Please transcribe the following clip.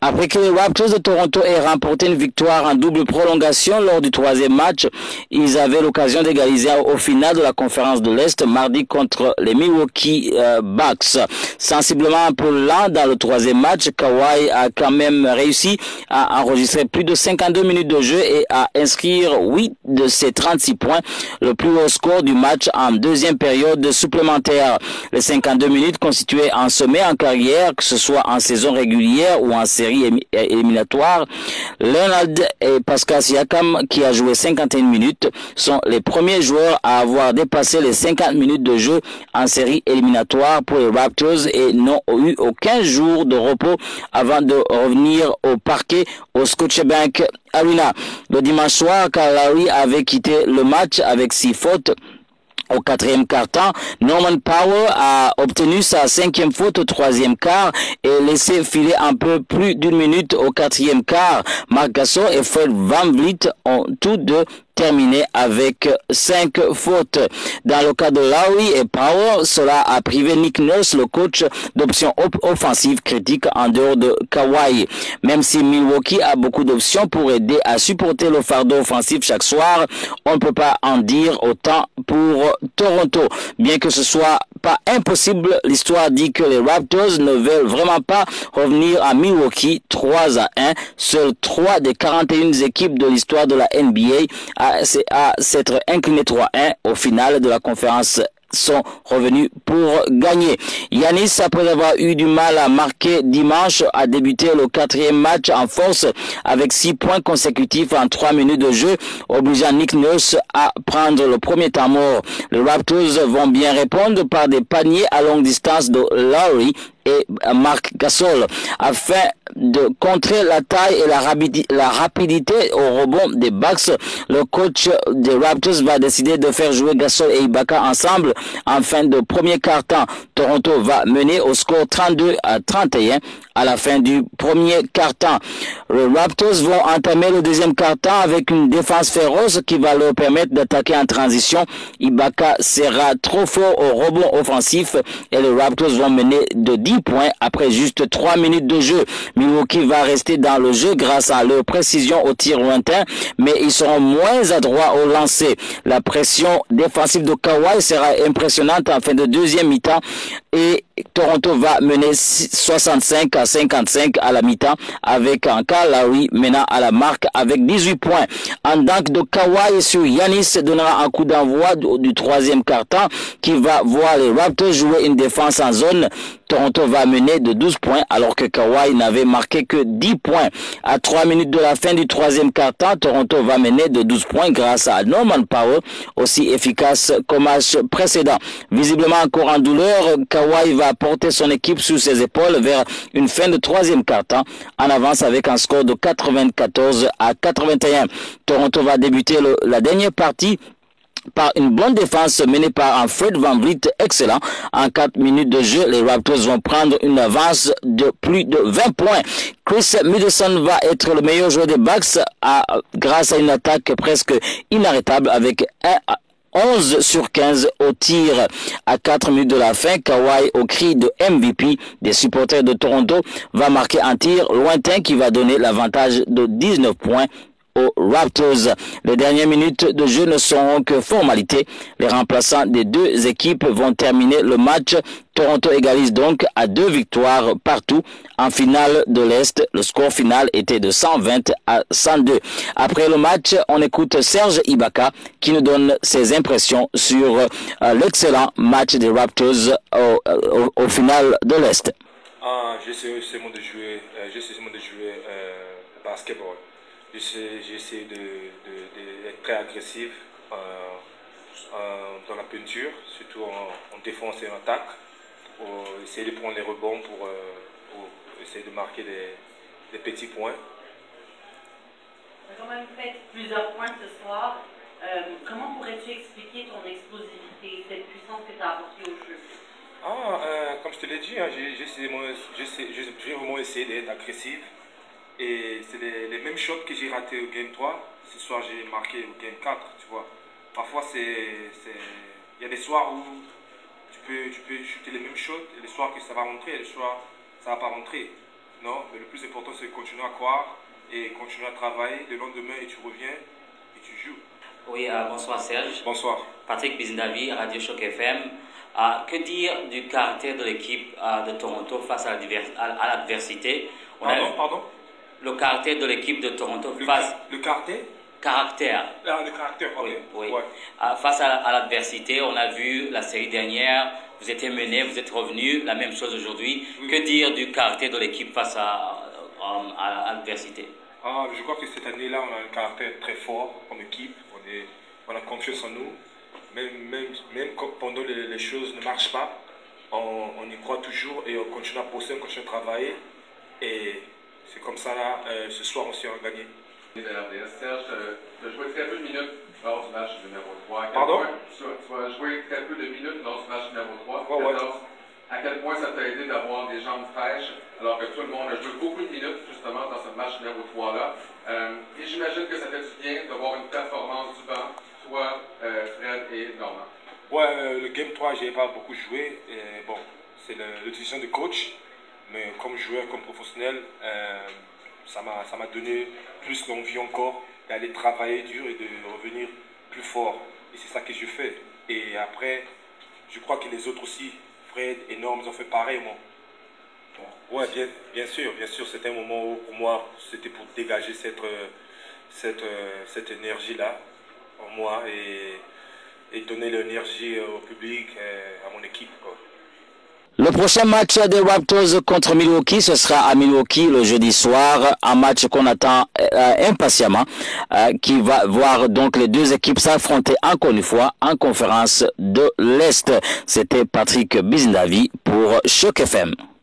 Après que les Raptors de Toronto aient remporté une victoire en double prolongation lors du troisième match, ils avaient l'occasion d'égaliser au final de la conférence de l'Est mardi contre les Milwaukee Bucks. Sensiblement un peu lent dans le troisième match, Kawhi a quand même réussi à enregistrer plus de 52 minutes de jeu et à inscrire 8 de ses 36 points, le plus haut score du match en deuxième période supplémentaire. Les 52 minutes constituaient un sommet en carrière, que ce soit en saison régulière ou en série éliminatoire. Leonard et Pascal Siakam, qui a joué 51 minutes, sont les premiers joueurs à avoir dépassé les 50 minutes de jeu en série éliminatoire pour les Raptors et n'ont eu aucun jour de repos avant de revenir au parquet au Scotiabank Arena. Le dimanche soir, Kyle Lowry avait quitté le match avec 6 fautes. Au quatrième quart-temps, Norman Powell a obtenu sa 5e faute au troisième quart et laissé filer un peu plus d'une minute au quatrième quart. Marc Gasol et Fred VanVleet ont tous deux terminé avec 5 fautes. Dans le cas de Lowry et Powell, cela a privé Nick Nurse, le coach, d'options offensives critiques en dehors de Kawhi. Même si Milwaukee a beaucoup d'options pour aider à supporter le fardeau offensif chaque soir, on ne peut pas en dire autant pour Toronto. Bien que ce soit pas impossible, l'histoire dit que les Raptors ne veulent vraiment pas revenir à Milwaukee 3-1. Seules 3 des 41 équipes de l'histoire de la NBA à s'être incliné 3-1 au final de la conférence sont revenus pour gagner. Giannis, après avoir eu du mal à marquer dimanche, a débuté le 4e match en force avec 6 points consécutifs en 3 minutes de jeu, obligeant Nick Nurse à prendre le premier temps mort. Les Raptors vont bien répondre par des paniers à longue distance de Lowry et Marc Gasol afin de contrer la taille et la rapidité au rebond des Bucks. Le coach des Raptors va décider de faire jouer Gasol et Ibaka ensemble en fin de premier quart-temps. Toronto va mener au score 32-31 à la fin du premier quart-temps. Les Raptors vont entamer le deuxième quart-temps avec une défense féroce qui va leur permettre d'attaquer en transition. Ibaka sera trop fort au rebond offensif et les Raptors vont mener de 10 points après juste 3 minutes de jeu. Milwaukee va rester dans le jeu grâce à leur précision au tir lointain, mais ils seront moins adroits au lancer. La pression défensive de Kawhi sera impressionnante en fin de deuxième mi-temps et Toronto va mener 65-55 à la mi-temps avec un Kyle Lowry menant à la marque avec 18 points. Un dunk de Kawhi sur Giannis donnera un coup d'envoi du troisième quart-temps qui va voir les Raptors jouer une défense en zone. Toronto va mener de 12 points alors que Kawhi n'avait marqué que 10 points. À 3 minutes de la fin du troisième quart-temps, Toronto va mener de 12 points grâce à Norman Powell, aussi efficace qu'au match précédent. Visiblement encore en douleur, Kawhi va porter son équipe sur ses épaules vers une fin de troisième quart-temps en avance avec un score de 94-81. Toronto va débuter la dernière partie par une bonne défense menée par un Fred VanVleet excellent. En 4 minutes de jeu, les Raptors vont prendre une avance de plus de 20 points. Chris Middleton va être le meilleur joueur des Bucks grâce à une attaque presque inarrêtable avec 11 sur 15 au tir. À 4 minutes de la fin, Kawhi, au cri de MVP des supporters de Toronto, va marquer un tir lointain qui va donner l'avantage de 19 points aux Raptors. Les dernières minutes de jeu ne seront que formalité. Les remplaçants des deux équipes vont terminer le match. Toronto égalise donc à 2 victoires partout. En finale de l'Est, le score final était de 120-102. Après le match, on écoute Serge Ibaka qui nous donne ses impressions sur l'excellent match des Raptors au final de l'Est. J'essaie seulement de jouer, basketball. J'essaie d'être très agressif dans la peinture, surtout en défense et en attaque, pour essayer de prendre les rebonds pour essayer de marquer des petits points. Tu as quand même fait plusieurs points ce soir. Comment pourrais-tu expliquer ton explosivité, cette puissance que tu as apportée au jeu? Comme je te l'ai dit, hein, j'ai vraiment essayé d'être agressif. Et c'est les mêmes shots que j'ai raté au Game 3. Ce soir, j'ai marqué au Game 4, tu vois. Parfois, il y a des soirs où tu peux shooter les mêmes shots, et les soirs que ça va rentrer, et les soirs ça va pas rentrer. Non, mais le plus important, c'est de continuer à croire et continuer à travailler. Le lendemain, et tu reviens et tu joues. Oui, bonsoir Serge. Bonsoir. Patrick Bizindavi, Radio Choc FM. Que dire du caractère de l'équipe de Toronto face à l'adversité? Pardon? Le caractère de l'équipe de Toronto face... Le caractère? Caractère. Ah, le caractère, ok. Oui. Ouais. Face à l'adversité, on a vu la série dernière, vous étiez mené, vous êtes revenu, la même chose aujourd'hui. Oui. Que dire du caractère de l'équipe face à l'adversité? Je crois que cette année-là, on a un caractère très fort comme équipe. On a confiance en nous. Même quand pendant les choses ne marchent pas, on y croit toujours et on continue à bosser, on continue à travailler. Et c'est comme ça, là, ce soir aussi, on a gagné. Serge, tu as joué très peu de minutes lors du match numéro 3. Pardon? Tu as joué très peu de minutes lors du match numéro 3. Ouais. À quel point ça t'a aidé d'avoir des jambes fraîches alors que tout le monde a joué beaucoup de minutes justement dans ce match numéro 3-là. Et j'imagine que ça fait du bien d'avoir une performance du banc, toi, Fred et Normand. Ouais, le Game 3, je n'ai pas beaucoup joué. Bon, c'est la décision du coach. Mais comme joueur, comme professionnel, ça m'a donné plus l'envie encore d'aller travailler dur et de revenir plus fort. Et c'est ça que je fais. Et après, je crois que les autres aussi, Fred et Norm, ils ont fait pareil, moi. Ouais, bien sûr, c'était un moment où pour moi, c'était pour dégager cette énergie-là en moi et donner l'énergie au public, à mon équipe, quoi. Le prochain match des Raptors contre Milwaukee, ce sera à Milwaukee le jeudi soir, un match qu'on attend impatiemment, qui va voir donc les deux équipes s'affronter encore une fois en conférence de l'Est. C'était Patrick Bizindavi pour Choc FM.